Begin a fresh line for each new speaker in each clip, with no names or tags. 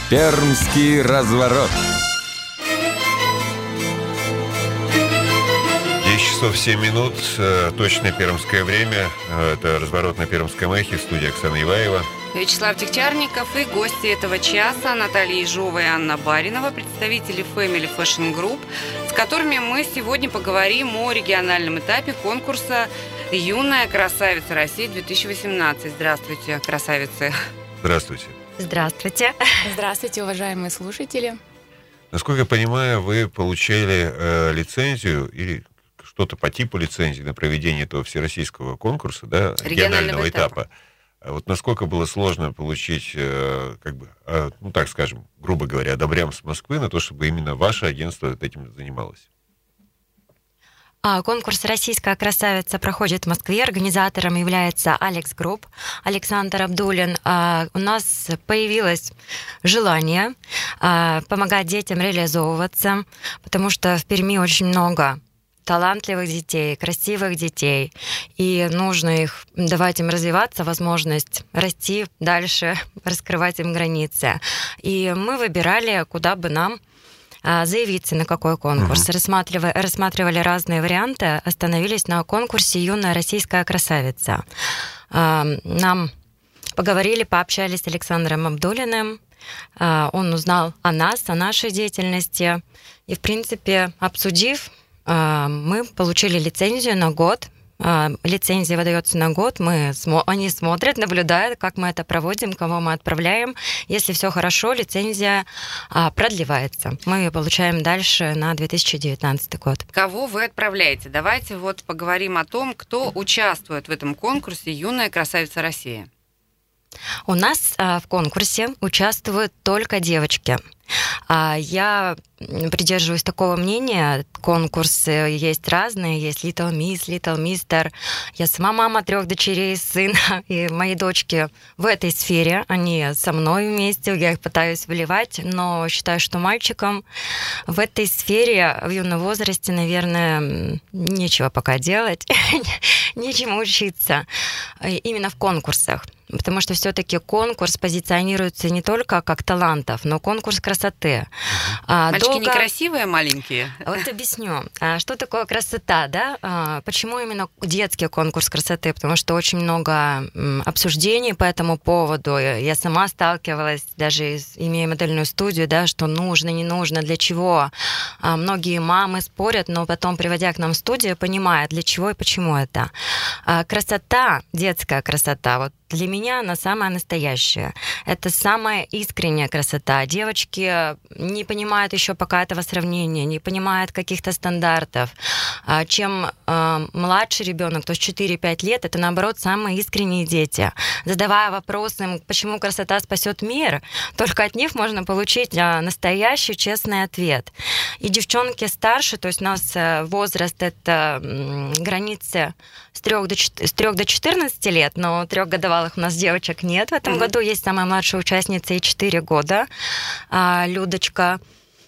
Пермский разворот.
10 часов 7 минут, точное пермское время. Это «Разворот» на Пермском эхе, в студии Оксана Иваева.
Вячеслав Дегтярников и гости этого часа Наталья Ежова и Анна Баринова, представители Family Fashion Group, с которыми мы сегодня поговорим о региональном этапе конкурса «Юная красавица России-2018». Здравствуйте, красавицы.
Здравствуйте.
Здравствуйте.
Здравствуйте, уважаемые слушатели.
Насколько я понимаю, вы получали лицензию или что-то по типу лицензии на проведение этого всероссийского конкурса, да, регионального этапа. Вот насколько было сложно получить, ну так скажем, грубо говоря, одобрям с Москвы на то, чтобы именно ваше агентство этим занималось?
Конкурс «Российская красавица» проходит в Москве. Организатором является Алекс Групп, Александр Абдулин. У нас появилось желание помогать детям реализовываться, потому что в Перми очень много талантливых детей, красивых детей, и нужно их давать им развиваться, возможность расти дальше, раскрывать им границы. И мы выбирали, куда бы нам заявиться, на какой конкурс. Рассматривали разные варианты, остановились на конкурсе «Юная российская красавица». Нам пообщались с Александром Абдулиным, он узнал о нас, о нашей деятельности, и, в принципе, обсудив, мы получили лицензию на год. Лицензия выдается на год. Они смотрят, наблюдают, как мы это проводим, кого мы отправляем. Если все хорошо, лицензия продлевается. Мы ее получаем дальше на 2019 год.
Кого вы отправляете? Давайте поговорим о том, кто участвует в этом конкурсе «Юная красавица России».
У нас в конкурсе участвуют только девочки. Я придерживаюсь такого мнения. Конкурсы есть разные. Есть Little Miss, Little Mister. Я сама мама 3 дочерей, сына. И мои дочки в этой сфере. Они со мной вместе. Я их пытаюсь выливать. Но считаю, что мальчикам в этой сфере в юном возрасте, наверное, нечего пока делать. Нечему учиться. Именно в конкурсах. Потому что все-таки конкурс позиционируется не только как талантов, но конкурс красоты.
Мальчики некрасивые, маленькие?
Вот объясню. Что такое красота, да? Почему именно детский конкурс красоты? Потому что очень много обсуждений по этому поводу. Я сама сталкивалась, даже имея модельную студию, да, что нужно, не нужно, для чего. Многие мамы спорят, но потом, приводя к нам в студию, понимают, для чего и почему это. Красота, детская красота, вот для меня она самая настоящая. Это самая искренняя красота. Девочки не понимают еще пока этого сравнения, не понимают каких-то стандартов. Чем младше ребенок, то есть 4-5 лет, это, наоборот, самые искренние дети. Задавая вопросы, почему красота спасет мир, только от них можно получить настоящий, честный ответ. И девчонки старше, то есть у нас возраст, это границы с 3 до 14 лет, но 3-годовалых у нас девочек нет. В этом году есть самая младшая участница, ей 4 года, Людочка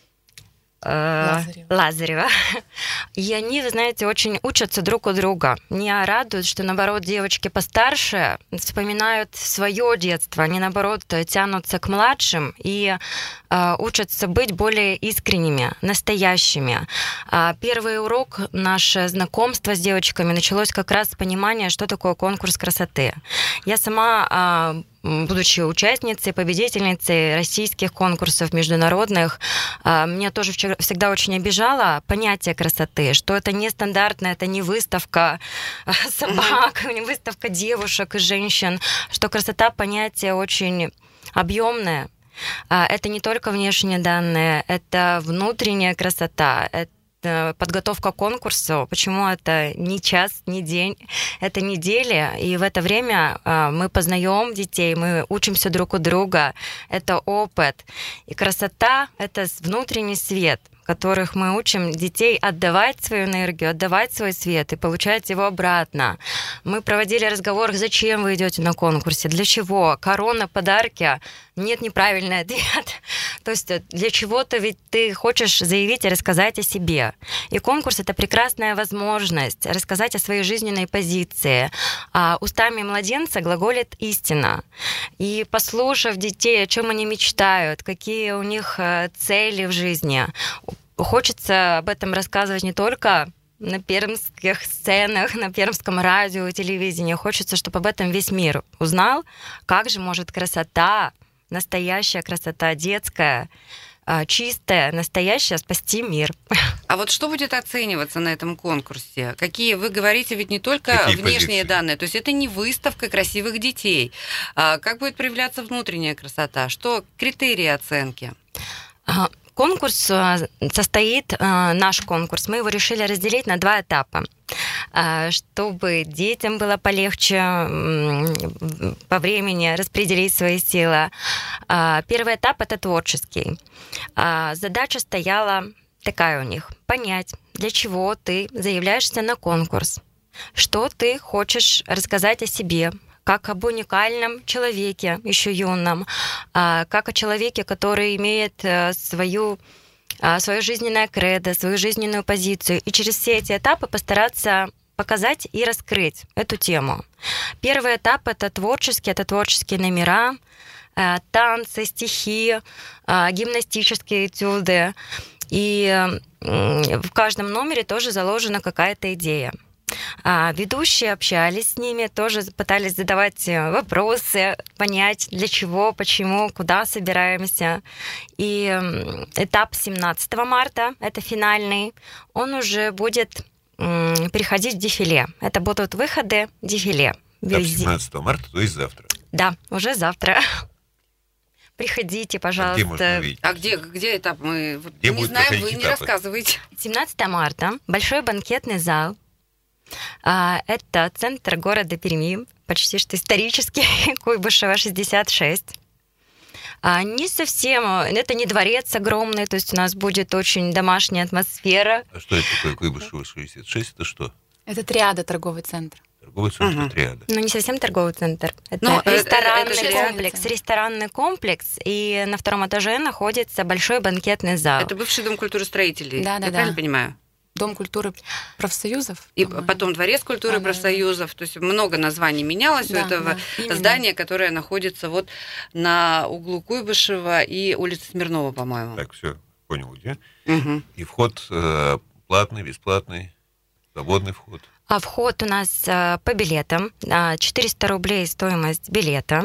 Лазарева. И они, вы знаете, очень учатся друг у друга. Меня радует, что, наоборот, девочки постарше вспоминают свое детство. Они, наоборот, тянутся к младшим и учатся быть более искренними, настоящими. Первый урок, наше знакомство с девочками началось как раз с понимания, что такое конкурс красоты. Я сама, будучи участницей, победительницей российских конкурсов международных, меня тоже всегда очень обижало понятие красоты, что это не стандартно, это не выставка собак, не выставка девушек и женщин, что красота понятие очень объемное. Это не только внешние данные, это внутренняя красота, это подготовка к конкурсу. Почему это не час, не день, это недели. И в это время мы познаем детей, мы учимся друг у друга. Это опыт. И красота — это внутренний свет, которых мы учим детей отдавать свою энергию, отдавать свой свет и получать его обратно. Мы проводили разговор, зачем вы идете на конкурсе, для чего, корона, подарки. Нет, неправильный ответ. То есть для чего-то ведь ты хочешь заявить и рассказать о себе. И конкурс — это прекрасная возможность рассказать о своей жизненной позиции. А устами младенца глаголит истина. И послушав детей, о чем они мечтают, какие у них цели в жизни, хочется об этом рассказывать не только на пермских сценах, на пермском радио и телевидении. Хочется, чтобы об этом весь мир узнал, как же может красота, настоящая красота, детская, чистая, настоящая, спасти мир.
А вот что будет оцениваться на этом конкурсе? Какие, вы говорите, ведь не только внешние данные, то есть это не выставка красивых детей. Как будет проявляться внутренняя красота? Что критерии оценки?
Конкурс состоит, наш конкурс, мы его решили разделить на 2 этапа, чтобы детям было полегче по времени распределить свои силы. Первый этап — это творческий. Задача стояла такая у них: понять, для чего ты заявляешься на конкурс, что ты хочешь рассказать о себе, как об уникальном человеке, еще юном, как о человеке, который имеет свое жизненное кредо, свою жизненную позицию. И через все эти этапы постараться показать и раскрыть эту тему. Первый этап — это творческие номера, танцы, стихи, гимнастические этюды. И в каждом номере тоже заложена какая-то идея. Ведущие общались с ними, тоже пытались задавать вопросы, понять, для чего, почему, куда собираемся. И этап 17 марта, это финальный, он уже будет переходить в дефиле. Это будут выходы дефиле.
Этап 17 марта, то есть завтра.
Да, уже завтра. Приходите, пожалуйста.
Где этап? Мы
где
не знаем, вы не рассказываете.
17 марта, большой банкетный зал. Это центр города Перми, почти что исторический, Куйбышева, 66. Не совсем, это не дворец огромный, то есть у нас будет очень домашняя атмосфера.
А что это такое Куйбышева, 66? Это что?
Это Триада, торговый центр.
Торговый центр Триада.
Ну, не совсем торговый центр. Это ресторанный комплекс, и на 2-м этаже находится большой банкетный зал.
Это бывший дом культуры строителей,
да.
Я правильно понимаю?
Дом культуры профсоюзов.
И потом Дворец культуры профсоюзов. То есть много названий менялось у этого здания, которое находится вот на углу Куйбышева и улицы Смирнова, по-моему.
Так, все, понял, где. И вход платный, бесплатный, свободный вход.
А вход у нас по билетам. 400 рублей стоимость билета.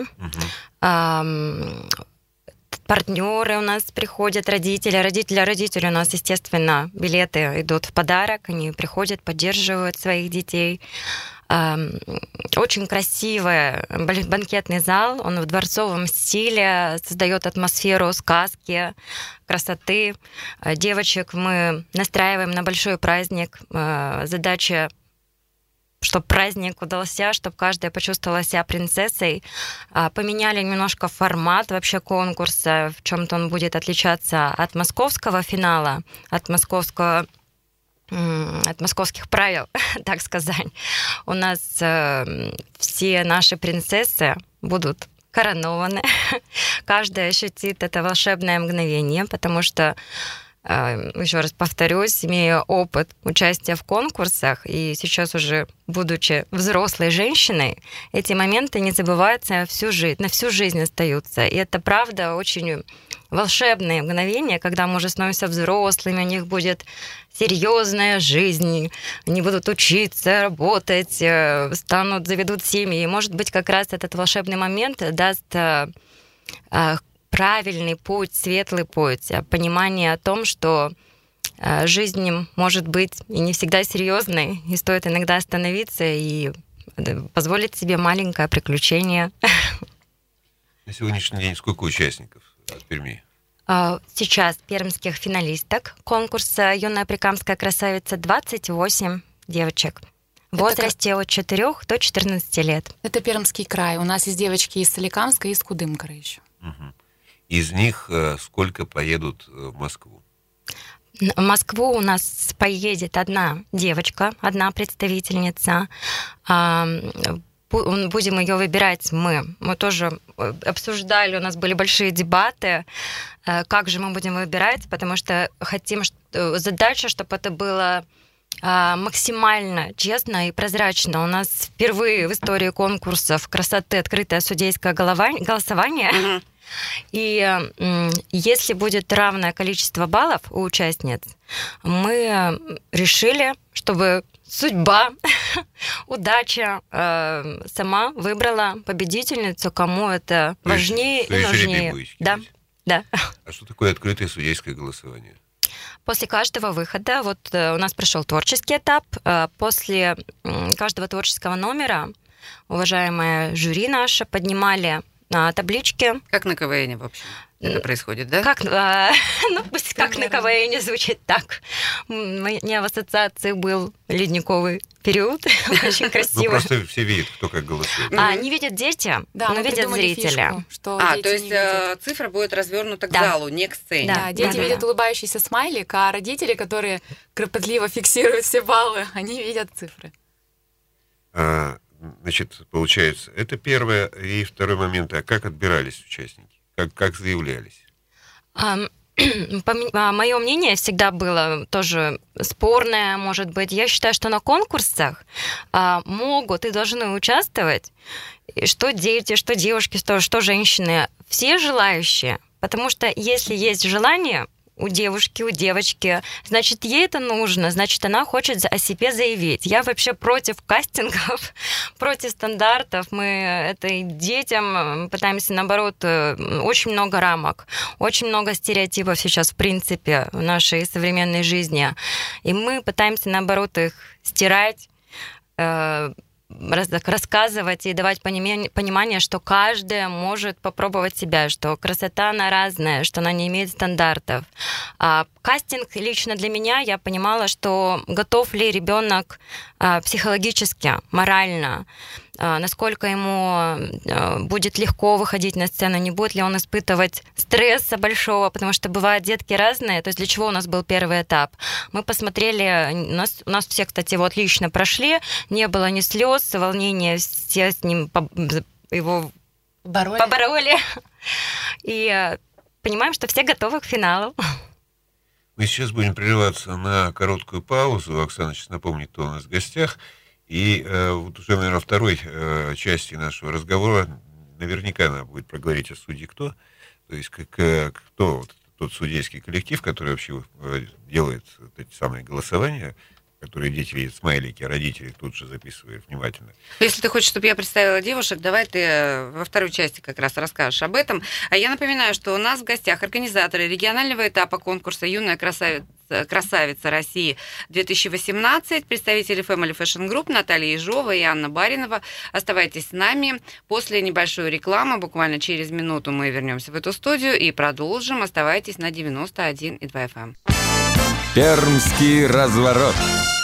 Партнеры у нас приходят, родители у нас, естественно, билеты идут в подарок, они приходят, поддерживают своих детей. Очень красивый банкетный зал, он в дворцовом стиле, создает атмосферу сказки, красоты. Девочек мы настраиваем на большой праздник. Задача, чтобы праздник удался, чтобы каждая почувствовала себя принцессой. Поменяли немножко формат вообще конкурса, в чем-то он будет отличаться от московского финала, от московских правил, так сказать. У нас все наши принцессы будут коронованы. Каждая ощутит это волшебное мгновение, потому что, еще раз повторюсь, имея опыт участия в конкурсах, и сейчас уже будучи взрослой женщиной, эти моменты не забываются на всю жизнь остаются. И это, правда, очень волшебные мгновения, когда мы уже становимся взрослыми, у них будет серьезная жизнь, они будут учиться, работать, заведут семьи. И, может быть, как раз этот волшебный момент даст правильный путь, светлый путь, понимание о том, что жизнь может быть и не всегда серьезной, и стоит иногда остановиться и позволить себе маленькое приключение.
На сегодняшний день сколько участников от Перми?
Сейчас пермских финалисток конкурса «Юная прикамская красавица» 28 девочек. В возрасте от 4 до 14 лет.
Это Пермский край. У нас есть девочки из Соликамска и из Кудымкара еще.
Из них сколько поедут в Москву?
В Москву у нас поедет одна девочка, одна представительница. Будем ее выбирать мы. Мы тоже обсуждали, у нас были большие дебаты, как же мы будем выбирать, потому что хотим задача, чтобы это было максимально честно и прозрачно. У нас впервые в истории конкурсов красоты открытое судейское голосование. Mm-hmm. И если будет равное количество баллов у участниц, мы решили, чтобы судьба, удача сама выбрала победительницу, кому это важнее и нужнее. Да, да.
А что такое открытое судейское голосование?
После каждого выхода, вот у нас прошел творческий этап, после каждого творческого номера уважаемое жюри наше поднимали на табличке.
Как на КВН, в общем, это происходит, да?
Как на КВН звучит так. У меня в ассоциации был ледниковый период. Очень красиво.
Ну, просто все видят, кто как голосует.
Не видят дети, но видят зрители.
То есть цифра будет развернута к залу, не к сцене.
Да, дети видят улыбающийся смайлик, а родители, которые кропотливо фиксируют все баллы, они видят цифры.
Значит, получается, это первое. И второй момент, а как отбирались участники? Как заявлялись?
Мое мнение всегда было тоже спорное, может быть. Я считаю, что на конкурсах могут и должны участвовать что дети, что девушки, что женщины, все желающие. Потому что если есть желание у девушки, у девочки, значит, ей это нужно, значит, она хочет о себе заявить. Я вообще против кастингов, против стандартов. Мы это и детям пытаемся, наоборот, очень много рамок, очень много стереотипов сейчас, в принципе, в нашей современной жизни. И мы пытаемся, наоборот, их стирать, рассказывать и давать понимание, что каждая может попробовать себя, что красота, она разная, что она не имеет стандартов. Кастинг лично для меня, я понимала, что готов ли ребенок психологически, морально, насколько ему будет легко выходить на сцену, не будет ли он испытывать стресса большого, потому что бывают детки разные. То есть для чего у нас был первый этап? Мы посмотрели, у нас все, кстати, вот лично прошли, не было ни слез, волнения, все с ним его побороли. И понимаем, что все готовы к финалу.
Мы сейчас будем прерываться на короткую паузу. Оксана сейчас напомнит, кто у нас в гостях. И вот уже, наверное, второй части нашего разговора наверняка она будет проговорить о судье кто. То есть кто вот, тот судейский коллектив, который вообще делает вот эти самые голосования, которые дети видят смайлики, а родители тут же записывают внимательно.
Если ты хочешь, чтобы я представила девушек, давай ты во второй части как раз расскажешь об этом. А я напоминаю, что у нас в гостях организаторы регионального этапа конкурса «Юная красавица России 2018», представители Family Fashion Group Наталья Ежова и Анна Баринова. Оставайтесь с нами. После небольшой рекламы, буквально через минуту, мы вернемся в эту студию и продолжим. Оставайтесь на 91,2 FM.
Пермский разворот.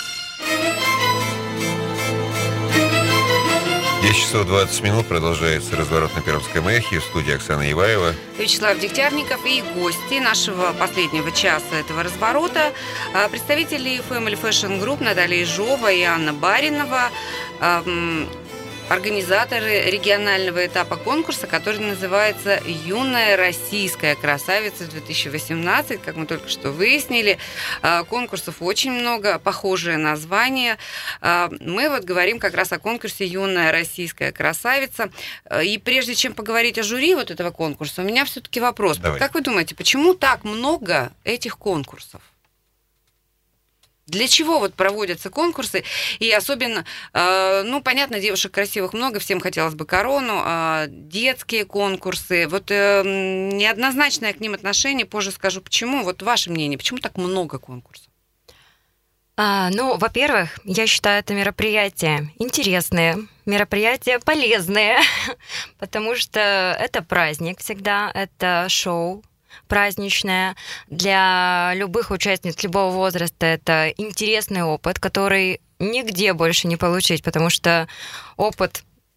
10 часов 20 минут продолжается разворот на Пермском эхе. В студии Оксана Иваева.
Вячеслав Дегтярников и гости нашего последнего часа этого разворота. Представители Family Fashion Group Наталья Ежова и Анна Баринова. Организаторы регионального этапа конкурса, который называется «Юная российская красавица 2018», как мы только что выяснили. Конкурсов очень много, похожее название. Мы вот говорим как раз о конкурсе «Юная российская красавица». И прежде чем поговорить о жюри вот этого конкурса, у меня все-таки вопрос.
Давай.
Как вы думаете, почему так много этих конкурсов? Для чего вот проводятся конкурсы? И особенно, понятно, девушек красивых много, всем хотелось бы корону, детские конкурсы. Вот неоднозначное к ним отношение, позже скажу, почему. Вот ваше мнение, почему так много конкурсов?
Во-первых, я считаю, это мероприятия интересные, мероприятия полезные, потому что это праздник всегда, это шоу праздничное. Для любых участниц любого возраста это интересный опыт, который нигде больше не получить, потому что опыт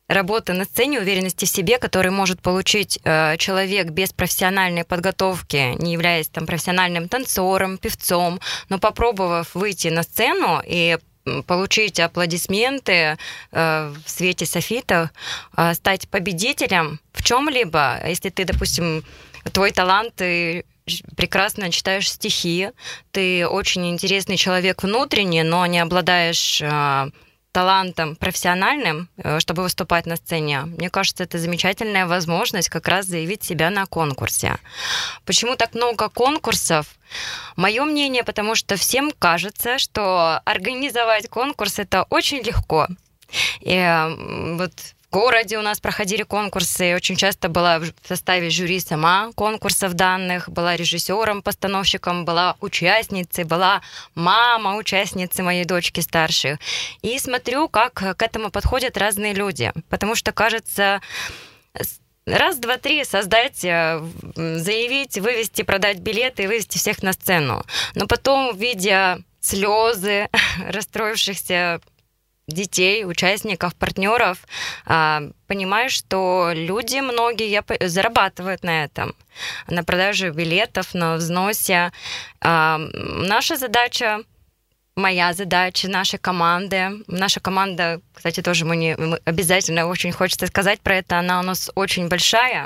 работы на сцене, уверенности в себе, который может получить человек без профессиональной подготовки, не являясь там профессиональным танцором, певцом, но попробовав выйти на сцену и получить аплодисменты в свете софитов, стать победителем в чем-либо, если ты, допустим, твой талант, ты прекрасно читаешь стихи, ты очень интересный человек внутренне, но не обладаешь талантом профессиональным, чтобы выступать на сцене, мне кажется, это замечательная возможность как раз заявить себя на конкурсе. Почему так много конкурсов? Мое мнение, потому что всем кажется, что организовать конкурс это очень легко. И вот в городе у нас проходили конкурсы, очень часто была в составе жюри сама конкурсов данных, была режиссером, постановщиком, была участницей, была мама участницы моей дочки старшей. И смотрю, как к этому подходят разные люди, потому что, кажется, раз, два, три создать, заявить, вывести, продать билеты и вывести всех на сцену. Но потом, видя слезы расстроившихся детей, участников, партнеров, понимаешь, что люди многие зарабатывают на этом, на продаже билетов, на взносе. Наша задача, моя задача, нашей команды. Наша команда, кстати, тоже мы обязательно очень хочется сказать про это, она у нас очень большая.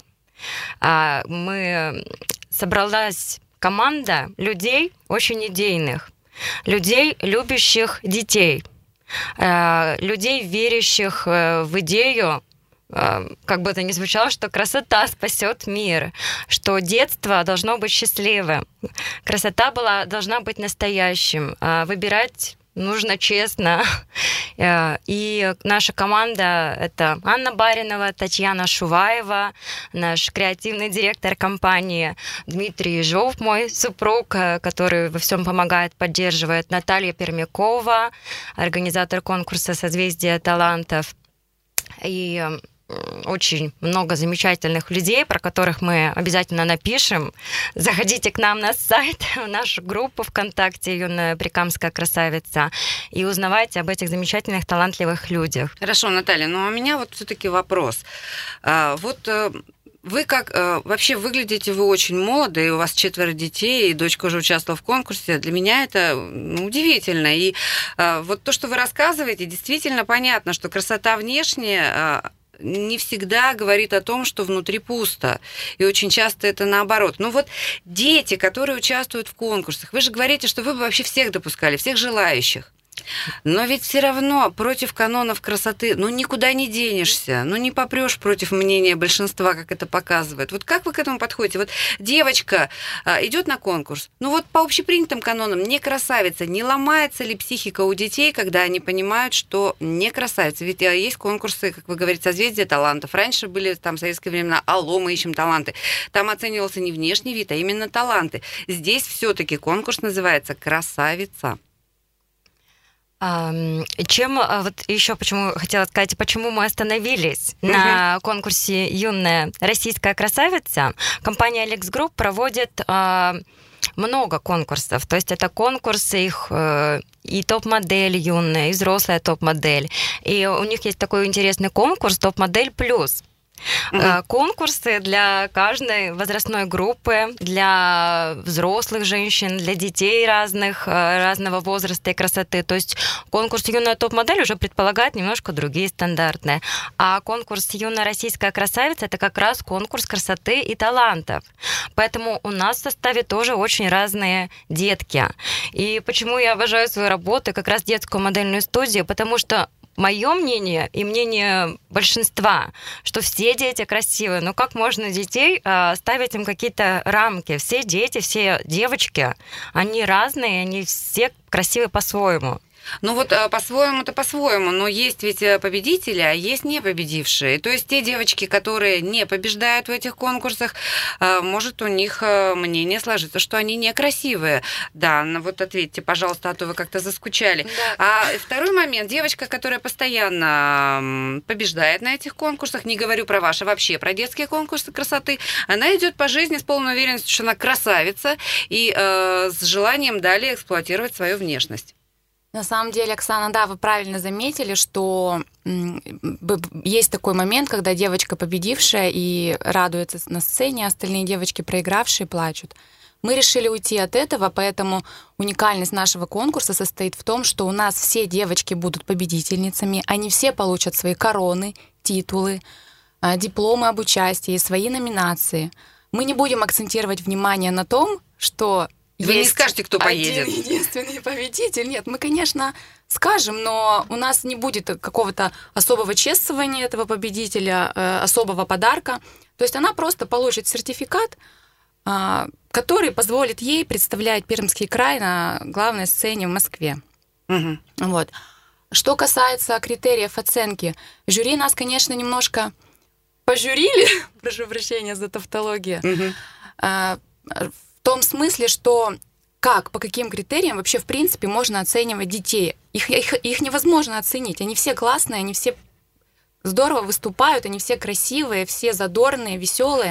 Собралась команда людей очень идейных, людей, любящих детей, людей, верящих в идею, как бы это ни звучало, что красота спасет мир, что детство должно быть счастливым, красота должна быть настоящим, выбирать нужно честно. И наша команда — это Анна Баринова, Татьяна Шуваева, наш креативный директор компании, Дмитрий Ежов, мой супруг, который во всем помогает, поддерживает, Наталья Пермякова, организатор конкурса «Созвездие талантов». И очень много замечательных людей, про которых мы обязательно напишем. Заходите к нам на сайт, в нашу группу ВКонтакте «Юная Прикамская красавица» и узнавайте об этих замечательных, талантливых людях.
Хорошо, Наталья, но у меня вот все-таки вопрос. Вы вообще выглядите вы очень молодо, и у вас 4 детей, и дочка уже участвовала в конкурсе. Для меня это удивительно. И вот то, что вы рассказываете, действительно понятно, что красота внешняя не всегда говорит о том, что внутри пусто. И очень часто это наоборот. Но вот дети, которые участвуют в конкурсах, вы же говорите, что вы бы вообще всех допускали, всех желающих. Но ведь все равно против канонов красоты, никуда не денешься, не попрешь против мнения большинства, как это показывает. Вот как вы к этому подходите? Вот девочка идет на конкурс, по общепринятым канонам не красавица, не ломается ли психика у детей, когда они понимают, что не красавица? Ведь есть конкурсы, как вы говорите, «Созвездие талантов». Раньше были там в советское время «Алло, мы ищем таланты». Там оценивался не внешний вид, а именно таланты. Здесь все-таки конкурс называется «Красавица».
Вот еще почему хотела сказать, почему мы остановились на конкурсе «Юная российская красавица». Компания Alex Group проводит много конкурсов. То есть это конкурсы их и топ-модель юная, и взрослая топ-модель. И у них есть такой интересный конкурс «Топ-модель плюс». Конкурсы для каждой возрастной группы, для взрослых женщин, для детей разного возраста и красоты. То есть конкурс «Юная топ-модель» уже предполагает немножко другие стандартные. А конкурс «Юная российская красавица» — это как раз конкурс красоты и талантов. Поэтому у нас в составе тоже очень разные детки. И почему я обожаю свою работу, как раз детскую модельную студию, потому что мое мнение и мнение большинства, что все дети красивые, но как можно детей ставить им какие-то рамки? Все дети, все девочки, они разные, они все красивые по-своему.
По-своему-то по-своему, но есть ведь победители, а есть не победившие. То есть те девочки, которые не побеждают в этих конкурсах, может у них мнение сложится, что они некрасивые. Да, ответьте, пожалуйста, а то вы как-то заскучали. Да. А второй момент, девочка, которая постоянно побеждает на этих конкурсах, не говорю про ваши, вообще про детские конкурсы красоты, она идет по жизни с полной уверенностью, что она красавица и с желанием далее эксплуатировать свою внешность.
На самом деле, Оксана, да, вы правильно заметили, что есть такой момент, когда девочка победившая и радуется на сцене, а остальные девочки проигравшие плачут. Мы решили уйти от этого, поэтому уникальность нашего конкурса состоит в том, что у нас все девочки будут победительницами, они все получат свои короны, титулы, дипломы об участии, свои номинации. Мы не будем акцентировать внимание на том, что
вы
есть
не скажете, кто поедет.
один единственный победитель. Нет, мы, конечно, скажем, но у нас не будет какого-то особого чествования этого победителя, особого подарка. То есть она просто получит сертификат, который позволит ей представлять Пермский край на главной сцене в Москве.
Угу.
Вот. Что касается критериев оценки, жюри нас, конечно, немножко пожурили, прошу прощения за тавтологию, в том смысле, что по каким критериям вообще в принципе можно оценивать детей. Их невозможно оценить. Они все классные, они все здорово выступают, они все красивые, все задорные, веселые.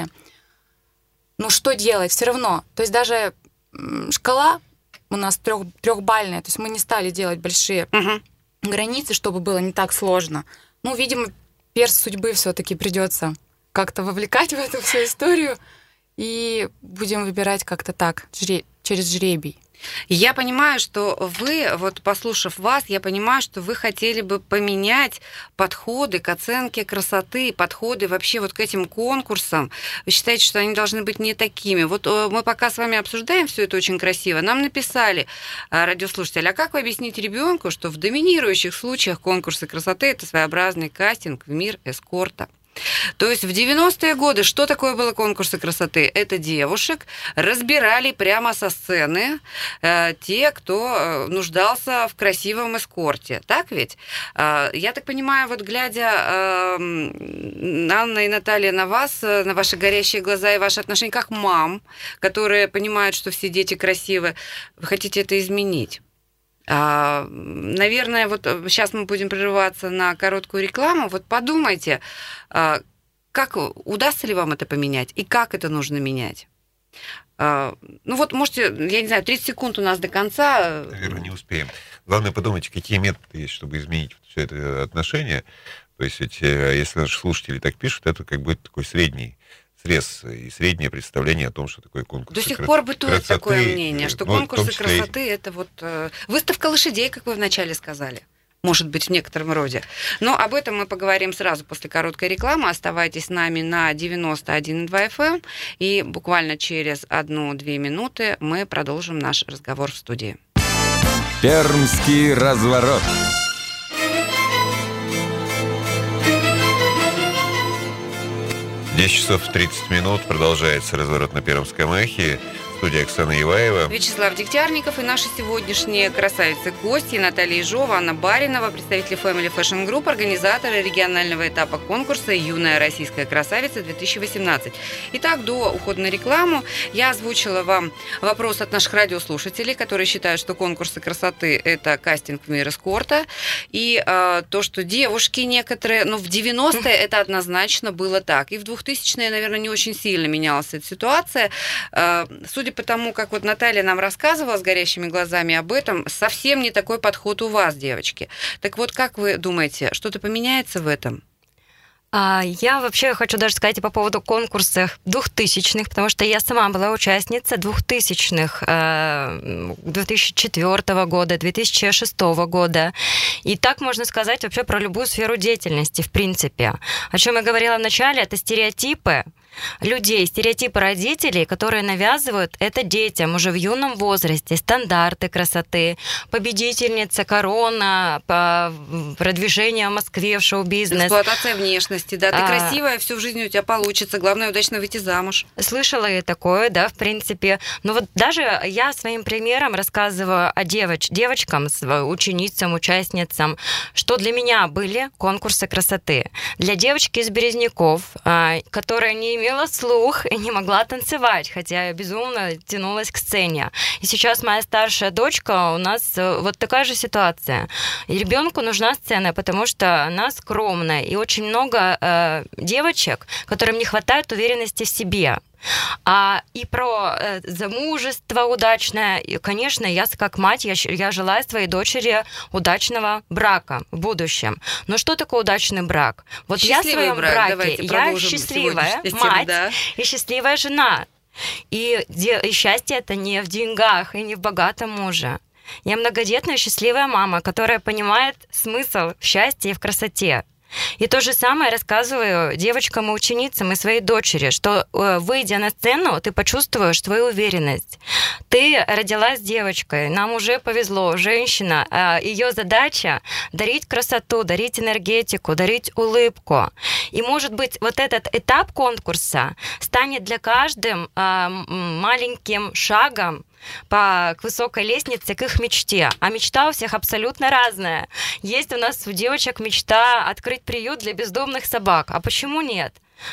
Ну что делать? Все равно. То есть даже шкала у нас трехбальная, то есть мы не стали делать большие границы, чтобы было не так сложно. Ну, видимо, перс судьбы все-таки придется как-то вовлекать в эту всю историю. И будем выбирать как-то так, через жребий.
Я понимаю, что вы, вот послушав вас, я понимаю, что вы хотели бы поменять подходы к оценке красоты, подходы вообще вот к этим конкурсам. Вы считаете, что они должны быть не такими. Вот мы пока с вами обсуждаем все это очень красиво. Нам написали радиослушатели, а как вы объясните ребенку, что в доминирующих случаях конкурсы красоты – это своеобразный кастинг в мир эскорта? То есть в 90-е годы что такое было конкурсы красоты? Это девушек разбирали прямо со сцены те, кто нуждался в красивом эскорте. Так ведь? Я так понимаю, вот глядя, Анна и Наталья, на вас, на ваши горящие глаза и ваши отношения как мам, которые понимают, что все дети красивы, вы хотите это изменить? Наверное, вот сейчас мы будем прерываться на короткую рекламу. Вот подумайте, как удастся ли вам это поменять и как это нужно менять? Ну вот, можете, я не знаю, 30 секунд у нас до конца.
Наверное, не успеем. Главное, подумайте, какие методы есть, чтобы изменить все это отношение. То есть, если наши слушатели так пишут, это как бы такой средний срез и среднее представление о том, что такое конкурс.
До сих пор бытует такое мнение, что конкурсы красоты – это вот выставка лошадей, как вы вначале сказали. Может быть, в некотором роде. Но об этом мы поговорим сразу после короткой рекламы. Оставайтесь с нами на 91,2 FM. И буквально через 1-2 минуты мы продолжим наш разговор в студии.
Пермский разворот.
часов 30 минут. Продолжается разворот на Пермском эхе. Студия Оксана Иваева.
Вячеслав Дегтярников и наши сегодняшние красавицы-гости Наталья Ежова, Анна Баринова, представители Family Fashion Group, организаторы регионального этапа конкурса «Юная российская красавица-2018». Итак, до ухода на рекламу я озвучила вам вопрос от наших радиослушателей, которые считают, что конкурсы красоты – это кастинг в мир эскорта. И то, что девушки некоторые, ну, в 90-е это однозначно было так. И в 2000-е, наверное, не очень сильно менялась эта ситуация. Судя по тому, как вот Наталья нам рассказывала с горящими глазами об этом, совсем не такой подход у вас, девочки. Так вот, как вы думаете, что-то поменяется в этом?
Я вообще хочу даже сказать по поводу конкурсов 2000-х, потому что я сама была участницей 2000-х, 2004 года, 2006 года. И так можно сказать вообще про любую сферу деятельности, в принципе. О чем я говорила в начале, это стереотипы людей, стереотипы родителей, которые навязывают это детям уже в юном возрасте, стандарты красоты, победительница, корона, продвижение в Москве в шоу-бизнес.
Эксплуатация внешности, да, ты красивая, всю жизнь у тебя получится, главное удачно выйти замуж.
Слышала и такое, да, в принципе. Но вот даже я своим примером рассказываю о девочкам, ученицам, участницам, что для меня были конкурсы красоты. Для девочки из Березняков, которая не имела слух и не могла танцевать, хотя я безумно тянулась к сцене. И сейчас моя старшая дочка, у нас вот такая же ситуация. И ребенку нужна сцена, потому что она скромная. И очень много девочек, которым не хватает уверенности в себе. И про замужество удачное. И, конечно, я как мать, я желаю своей дочери удачного брака в будущем. Но что такое удачный брак? Вот счастливый я в своем браке, я счастливая мать и счастливая жена. И счастье это не в деньгах и не в богатом муже. Я многодетная счастливая мама, которая понимает смысл в счастье и в красоте. И то же самое рассказываю девочкам и ученицам и своей дочери, что, выйдя на сцену, ты почувствуешь свою уверенность. Ты родилась девочкой, нам уже повезло, женщина, ее задача дарить красоту, дарить энергетику, дарить улыбку. И, может быть, вот этот этап конкурса станет для каждым маленьким шагом к высокой лестнице, к их мечте. А мечта у всех абсолютно разная. Есть у нас у девочек мечта открыть приют для бездомных собак. А почему нет?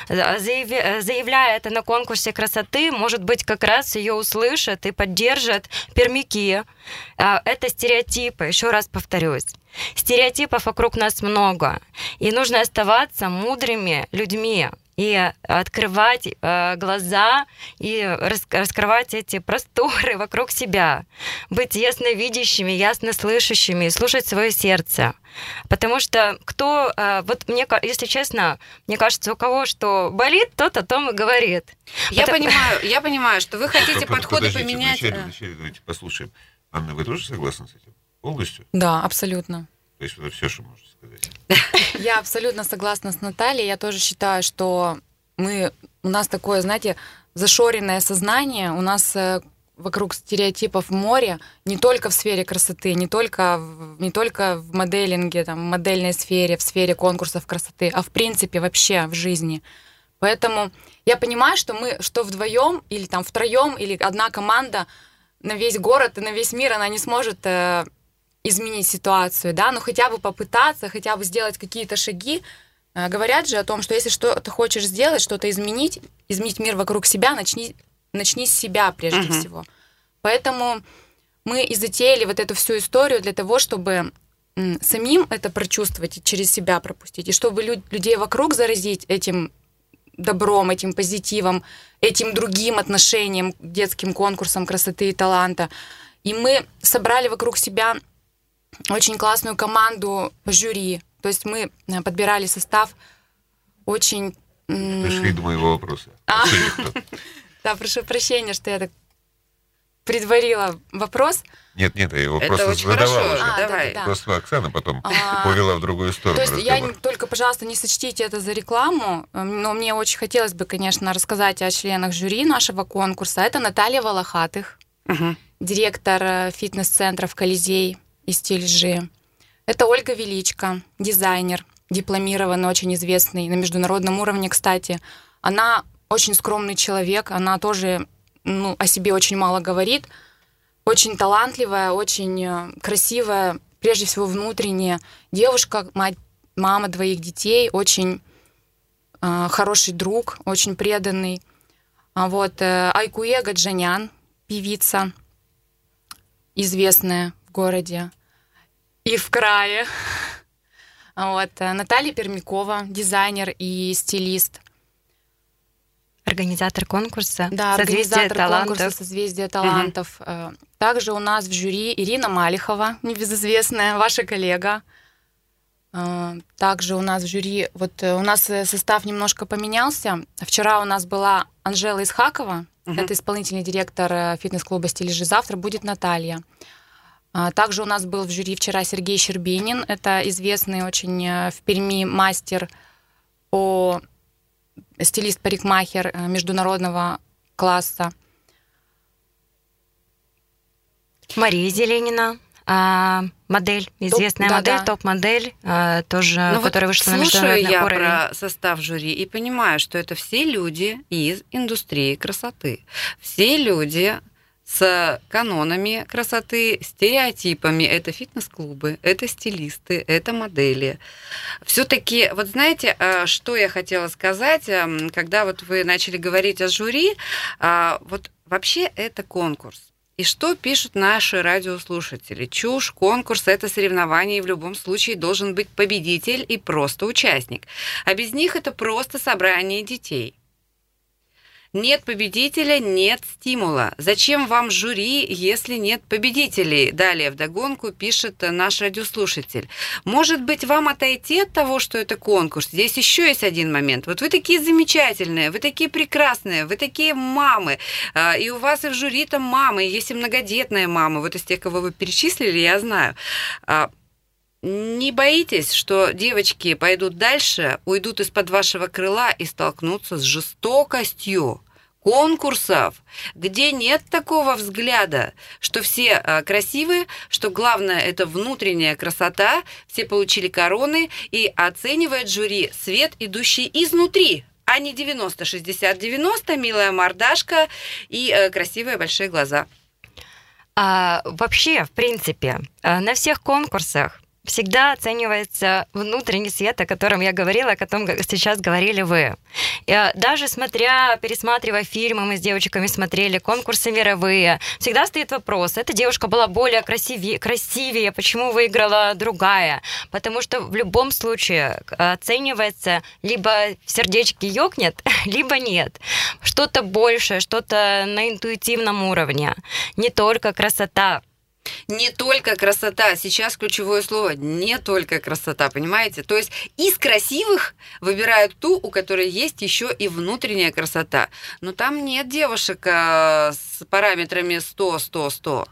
Заявляя это на конкурсе красоты, может быть, как раз ее услышат и поддержат пермяки. Это стереотипы, еще раз повторюсь. Стереотипов вокруг нас много. И нужно оставаться мудрыми людьми и открывать глаза и раскрывать эти просторы вокруг себя. Быть ясновидящими, яснослышащими, слушать свое сердце. Потому что вот мне, если честно, мне кажется, у кого что болит, тот о том и говорит.
Я понимаю, что вы хотите подходы поменять.
Вначале давайте послушаем. Анна, вы тоже согласны с этим? Полностью?
Да, абсолютно.
То есть это все, что можете сказать.
Я абсолютно согласна с Натальей. Я тоже считаю, что у нас такое, знаете, зашоренное сознание, у нас вокруг стереотипов море, не только в сфере красоты, не только в моделинге, там, в модельной сфере, в сфере конкурсов красоты, а в принципе вообще в жизни. Поэтому я понимаю, что вдвоем или там втроем, или одна команда на весь город и на весь мир, она не сможет изменить ситуацию, да, но хотя бы попытаться, хотя бы сделать какие-то шаги. Говорят же о том, что если что-то хочешь сделать, что-то изменить мир вокруг себя, начни с себя прежде всего. Поэтому мы и затеяли вот эту всю историю для того, чтобы самим это прочувствовать и через себя пропустить, и чтобы людей вокруг заразить этим добром, этим позитивом, этим другим отношением к детским конкурсам красоты и таланта. И мы собрали вокруг себя очень классную команду жюри. То есть мы подбирали состав очень...
Пришли до моего вопроса.
Да, прошу прощения, что я так предварила вопрос.
Нет, я его просто задавал уже.
Давай.
Просто Оксана потом повела в другую сторону.
То есть только, пожалуйста, не сочтите это за рекламу, но мне очень хотелось бы, конечно, рассказать о членах жюри нашего конкурса. Это Наталья Волохатых, директор фитнес-центра в Колизей и Стиль-Жи. Это Ольга Величко, дизайнер, дипломированный, очень известный на международном уровне, кстати. Она очень скромный человек, она тоже о себе очень мало говорит, очень талантливая, очень красивая, прежде всего внутренняя девушка, мама 2 детей, очень хороший друг, очень преданный. Айкуе Гаджанян, певица, известная в городе и в крае. Наталья Пермякова, дизайнер и стилист.
Организатор конкурса.
Да, организатор конкурса «Созвездие талантов». Также у нас в жюри Ирина Малихова, небезызвестная, ваша коллега. Также у нас в жюри, у нас состав немножко поменялся. Вчера у нас была Анжела Исхакова, это исполнительный директор фитнес-клуба «Стиль-Жи». Завтра будет Наталья. Также у нас был в жюри вчера Сергей Щербинин, это известный очень в Перми мастер стилист-парикмахер международного класса.
Мария Зеленина, модель, известная модель, топ-модель, тоже, которая вышла на международный уровень.
Слушаю я про состав жюри и понимаю, что это все люди из индустрии красоты. Все люди с канонами красоты, стереотипами. Это фитнес-клубы, это стилисты, это модели. Все-таки, знаете, что я хотела сказать, когда вы начали говорить о жюри, вообще это конкурс. И что пишут наши радиослушатели? Чушь, конкурс – это соревнование, и в любом случае должен быть победитель и просто участник. А без них это просто собрание детей. Нет победителя, нет стимула. Зачем вам жюри, если нет победителей? Далее вдогонку пишет наш радиослушатель. Может быть, вам отойти от того, что это конкурс? Здесь еще есть один момент. Вот вы такие замечательные, вы такие прекрасные, вы такие мамы, и у вас и в жюри там мамы, есть и многодетные мамы. Вот из тех, кого вы перечислили, я знаю. Не боитесь, что девочки пойдут дальше, уйдут из-под вашего крыла и столкнутся с жестокостью конкурсов, где нет такого взгляда, что все красивые, что главное это внутренняя красота, все получили короны, и оценивает жюри свет, идущий изнутри, а не 90-60-90, милая мордашка и красивые большие глаза.
Вообще, в принципе, на всех конкурсах всегда оценивается внутренний свет, о котором я говорила, о котором сейчас говорили вы. Даже пересматривая фильмы, мы с девочками смотрели конкурсы мировые, всегда стоит вопрос, эта девушка была более красивее, почему выиграла другая? Потому что в любом случае оценивается либо в сердечке ёкнет, либо нет. Что-то большее, что-то на интуитивном уровне. Не только красота.
Не только красота, сейчас ключевое слово, не только красота, понимаете? То есть из красивых выбирают ту, у которой есть еще и внутренняя красота. Но там нет девушек с параметрами 100, 100, 100.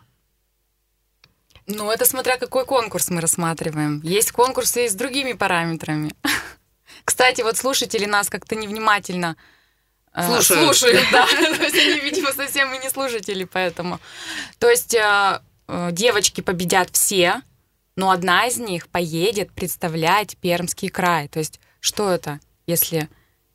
Ну, это смотря какой конкурс мы рассматриваем. Есть конкурсы и с другими параметрами. Кстати, вот слушатели нас как-то невнимательно слушают, да. То есть они, видимо, совсем и не слушатели, поэтому. То есть девочки победят все, но одна из них поедет представлять Пермский край. То есть что это, если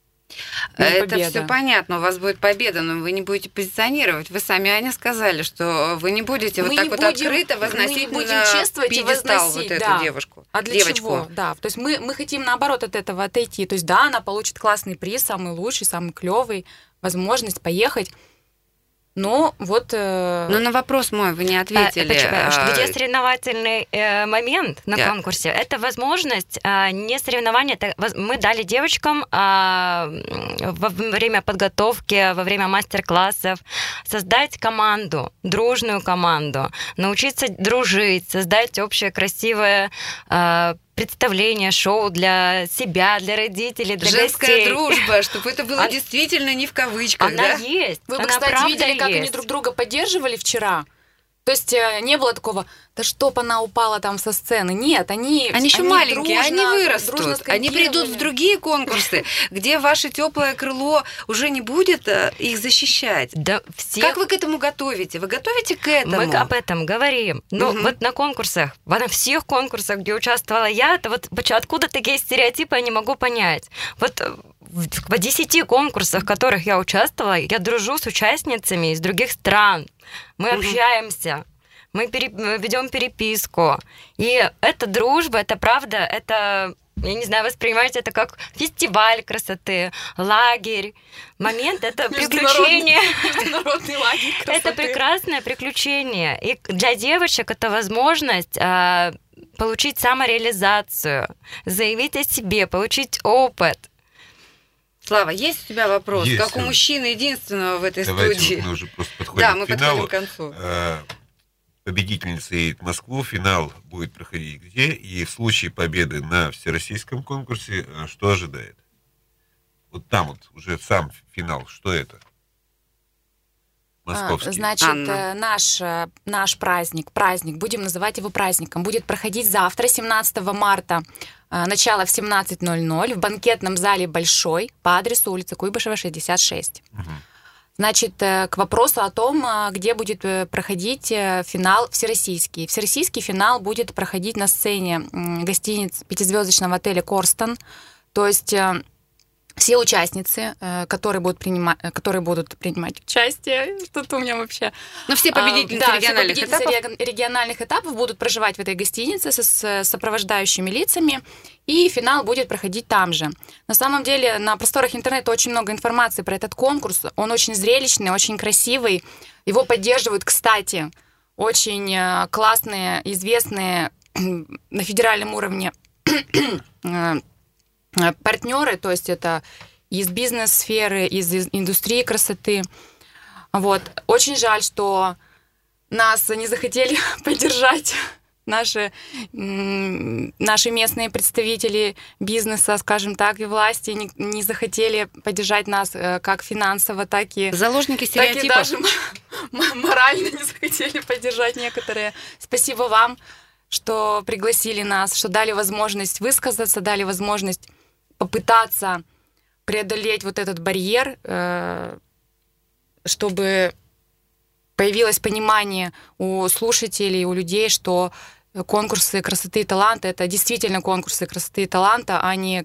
это все понятно, у вас будет победа, но вы не будете позиционировать. Вы сами, Аня, сказали, что вы не будете вот так вот открыто возносить на пьедестал вот эту девушку.
А для чего? Да, то есть мы хотим, наоборот, от этого отойти. То есть да, она получит классный приз, самый лучший, самый клевый, возможность поехать. Но вот...
Но на вопрос мой вы не ответили.
Где соревновательный момент на конкурсе? Это возможность, не соревнования. Мы дали девочкам во время подготовки, во время мастер-классов создать команду, дружную команду, научиться дружить, создать общее красивое представление, шоу для себя, для родителей, для
женская
гостей.
Дружба, чтобы это было действительно не в кавычках.
Она есть.
Вы, кстати, видели, как они друг друга поддерживали вчера? То есть не было такого, да чтоб она упала там со сцены. Нет, они
еще маленькие, они вырастут, они придут в другие конкурсы, где ваше теплое крыло уже не будет их защищать.
Да,
как вы к этому готовите? Вы готовите к этому?
Мы об этом говорим. Но вот на конкурсах, на всех конкурсах, где участвовала я, это вот откуда такие стереотипы, я не могу понять. Вот в 10 конкурсах, в которых я участвовала, я дружу с участницами из других стран. Мы общаемся, мы ведем переписку. И это дружба, это правда, это, я не знаю, воспринимайте это как фестиваль красоты, лагерь. Момент — это приключение.
Международный лагерь красоты.
Это прекрасное приключение. И для девочек это возможность получить самореализацию, заявить о себе, получить опыт.
Слава, есть у тебя вопрос?
Есть.
Как у мужчины единственного в этой
Давайте,
студии.
мы уже просто подходим к финалу.
Подходим к концу.
Победительница едет в Москву, финал будет проходить где? И в случае победы на всероссийском конкурсе что ожидает? Вот там вот уже сам финал, что это? Московский.
Значит, наш праздник, будем называть его праздником, будет проходить завтра, 17 марта, начало в 17:00 в банкетном зале «Большой» по адресу улица Куйбышева, 66. Угу. Значит, к вопросу о том, где будет проходить финал всероссийский. Всероссийский финал будет проходить на сцене гостиницы пятизвездочного отеля «Корстон». То есть все участницы, которые будут принимать участие, что-то у меня вообще...
Но все победительницы
региональных этапов будут проживать в этой гостинице с сопровождающими лицами, и финал будет проходить там же. На самом деле, на просторах интернета очень много информации про этот конкурс. Он очень зрелищный, очень красивый. Его поддерживают, кстати, очень классные, известные на федеральном уровне партнеры, то есть это из бизнес-сферы, из индустрии красоты. Вот. Очень жаль, что нас не захотели поддержать наши местные представители бизнеса, скажем так, и власти не захотели поддержать нас как финансово, так и...
Заложники стереотипов.
Так и даже морально не захотели поддержать некоторые. Спасибо вам, что пригласили нас, что дали возможность высказаться, дали возможность попытаться преодолеть вот этот барьер, чтобы появилось понимание у слушателей, у людей, что конкурсы красоты и таланта — это действительно конкурсы красоты и таланта, а не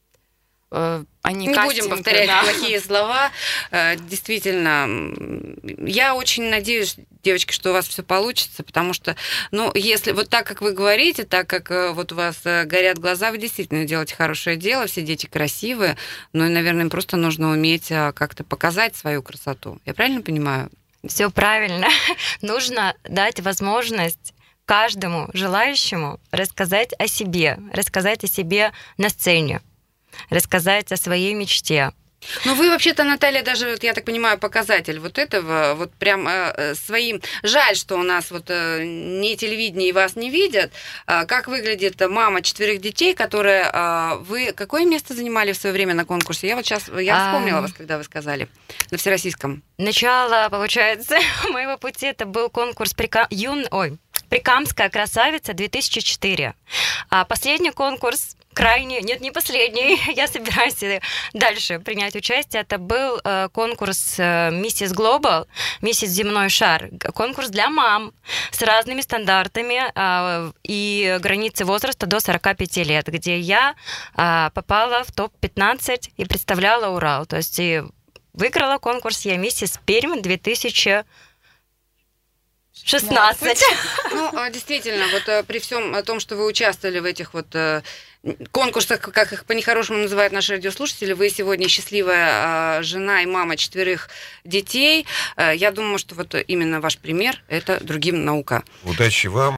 не
кастинг,
будем повторять
да.
плохие слова. Действительно, я очень надеюсь, девочки, что у вас все получится, потому что, если вот так, как вы говорите, так как вот у вас горят глаза, вы действительно делаете хорошее дело, все дети красивые, и, наверное, им просто нужно уметь как-то показать свою красоту. Я правильно понимаю?
Все правильно. Нужно дать возможность каждому желающему рассказать о себе на сцене, рассказать о своей мечте.
Вы вообще-то, Наталья, даже, я так понимаю, показатель вот этого, вот прям своим... Жаль, что у нас вот не телевидение и вас не видят. Как выглядит мама 4 детей, которая... Вы какое место занимали в свое время на конкурсе? Я вспомнила вас, когда вы сказали, на всероссийском.
Начало, получается, моего пути, это был конкурс «Прикамская красавица 2004». А последний конкурс, не последний, я собираюсь дальше принять участие. Это был конкурс «Миссис Глобал», «Миссис Земной шар». Конкурс для мам с разными стандартами и границы возраста до 45 лет, где я попала в топ-15 и представляла Урал. То есть и выиграла конкурс я «Миссис Пермь» 2016.
Действительно, вот при всем том, что вы участвовали в этих вот конкурсах, как их по-нехорошему называют наши радиослушатели, вы сегодня счастливая жена и мама 4 детей. Я думаю, что вот именно ваш пример – это другим наука.
Удачи вам.